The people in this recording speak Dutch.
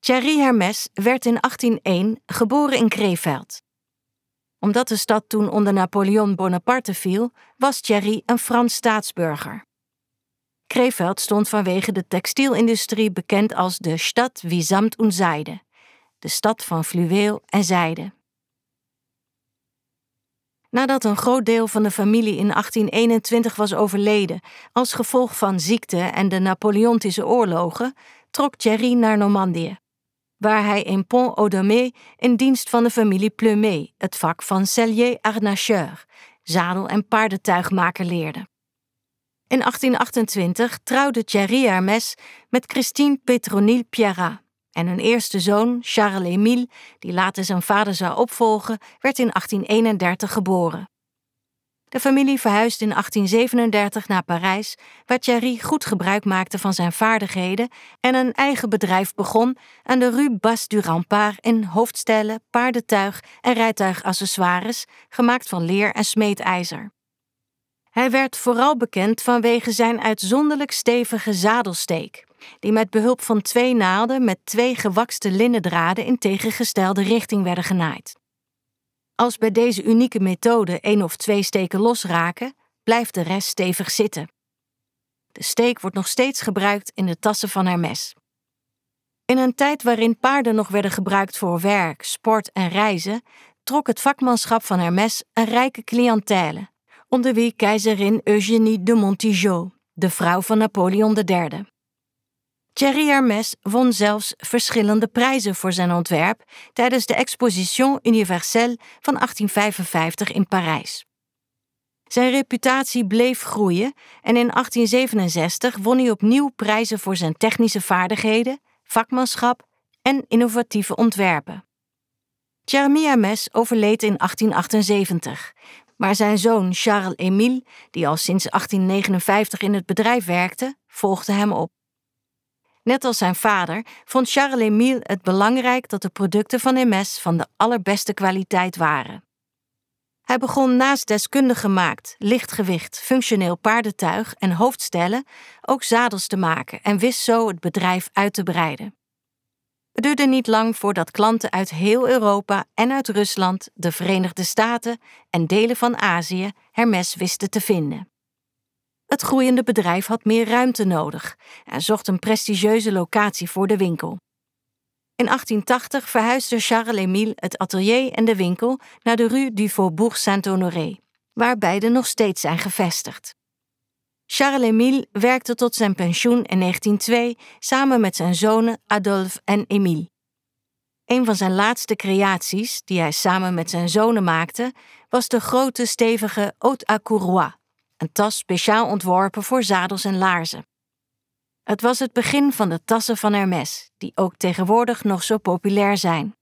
Thierry Hermès werd in 1801 geboren in Krefeld. Omdat de stad toen onder Napoleon Bonaparte viel, was Thierry een Frans staatsburger. Krefeld stond vanwege de textielindustrie bekend als de Stadt wie Samt und Seide, de stad van fluweel en zijde. Nadat een groot deel van de familie in 1821 was overleden als gevolg van ziekte en de Napoleontische oorlogen, trok Thierry naar Normandië, waar hij in Pont-Audemer in dienst van de familie Plumet het vak van sellier harnacheur, zadel- en paardentuigmaker leerde. In 1828 trouwde Thierry Hermès met Christine Pétronille Pierrat en hun eerste zoon, Charles-Émile, die later zijn vader zou opvolgen, werd in 1831 geboren. De familie verhuisde in 1837 naar Parijs, waar Thierry goed gebruik maakte van zijn vaardigheden en een eigen bedrijf begon aan de Rue Basse du Rempart in hoofdstellen, paardentuig en rijtuigaccessoires, gemaakt van leer en smeedijzer. Hij werd vooral bekend vanwege zijn uitzonderlijk stevige zadelsteek, die met behulp van 2 naalden met 2 gewakste linnen draden in tegengestelde richting werden genaaid. Als bij deze unieke methode 1 of 2 steken losraken, blijft de rest stevig zitten. De steek wordt nog steeds gebruikt in de tassen van Hermès. In een tijd waarin paarden nog werden gebruikt voor werk, sport en reizen, trok het vakmanschap van Hermès een rijke cliëntele, onder wie keizerin Eugénie de Montijo, de vrouw van Napoleon III. Thierry Hermès won zelfs verschillende prijzen voor zijn ontwerp tijdens de Exposition Universelle van 1855 in Parijs. Zijn reputatie bleef groeien en in 1867 won hij opnieuw prijzen voor zijn technische vaardigheden, vakmanschap en innovatieve ontwerpen. Thierry Hermès overleed in 1878, maar zijn zoon Charles-Émile, die al sinds 1859 in het bedrijf werkte, volgde hem op. Net als zijn vader vond Charles-Émile het belangrijk dat de producten van Hermès van de allerbeste kwaliteit waren. Hij begon naast deskundig gemaakt, lichtgewicht, functioneel paardentuig en hoofdstellen ook zadels te maken en wist zo het bedrijf uit te breiden. Het duurde niet lang voordat klanten uit heel Europa en uit Rusland, de Verenigde Staten en delen van Azië Hermès wisten te vinden. Het groeiende bedrijf had meer ruimte nodig en zocht een prestigieuze locatie voor de winkel. In 1880 verhuisde Charles-Émile het atelier en de winkel naar de Rue du Faubourg Saint-Honoré, waar beide nog steeds zijn gevestigd. Charles-Émile werkte tot zijn pensioen in 1902 samen met zijn zonen Adolphe en Émile. Een van zijn laatste creaties, die hij samen met zijn zonen maakte, was de grote stevige haute à courroie, een tas speciaal ontworpen voor zadels en laarzen. Het was het begin van de tassen van Hermès, die ook tegenwoordig nog zo populair zijn.